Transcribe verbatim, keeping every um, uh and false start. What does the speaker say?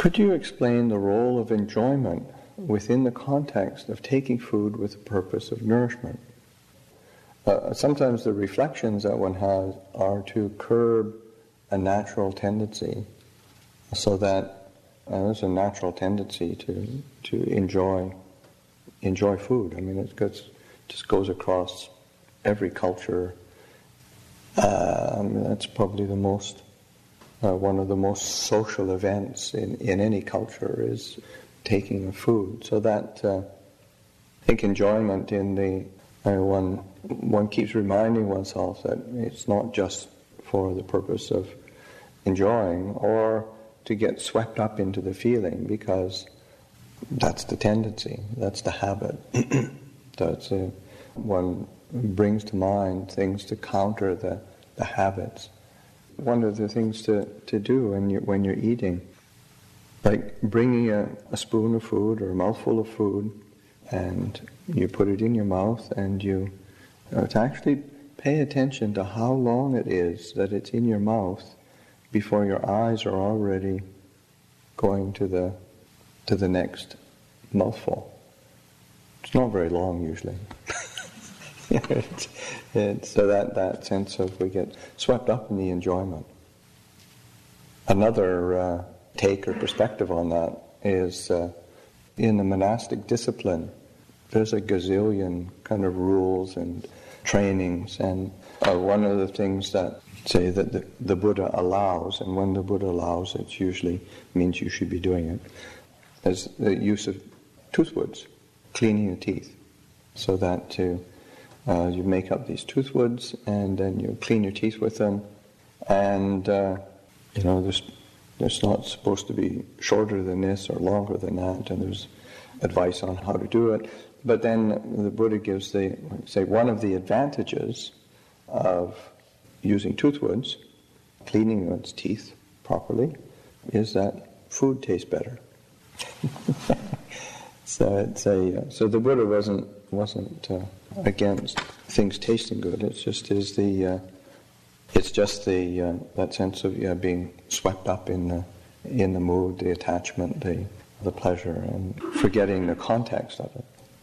Could you explain the role of enjoyment within the context of taking food with the purpose of nourishment? Uh, sometimes the reflections that one has are to curb a natural tendency, so that uh, there's a natural tendency to to enjoy enjoy food. I mean, it goes, just goes across every culture. Uh, I mean, that's probably the most uh, one of the most social events in, in any culture is taking of food. So that uh, I think enjoyment in the uh, one one keeps reminding oneself that it's not just for the purpose of enjoying or to get swept up into the feeling, because that's the tendency, that's the habit. That's a, one brings to mind things to counter the, the habits. One of the things to, to do when you're, when you're eating, like bringing a, a spoon of food or a mouthful of food, and you put it in your mouth, and you uh, to actually pay attention to how long it is that it's in your mouth before your eyes are already going to the to the next mouthful. It's not very long usually. it's, it's, so that, that sense of we get swept up in the enjoyment. Another uh, take or perspective on that is uh, in the monastic discipline, there's a gazillion kind of rules and trainings, and uh, one of the things that say that the, the Buddha allows, and when the Buddha allows, it usually means you should be doing it, is the use of toothwoods, cleaning the teeth, so that to, uh, you make up these toothwoods and then you clean your teeth with them, and uh, you know there's there's not supposed to be shorter than this or longer than that, and there's advice on how to do it. But then the Buddha gives the say one of the advantages of using toothwoods, cleaning one's teeth properly, is that food tastes better. so it's a so the Buddha wasn't wasn't uh, against things tasting good. It's just is the uh, it's just the uh, that sense of yeah, being swept up in the in the mood, the attachment, the the pleasure, and forgetting the context of it.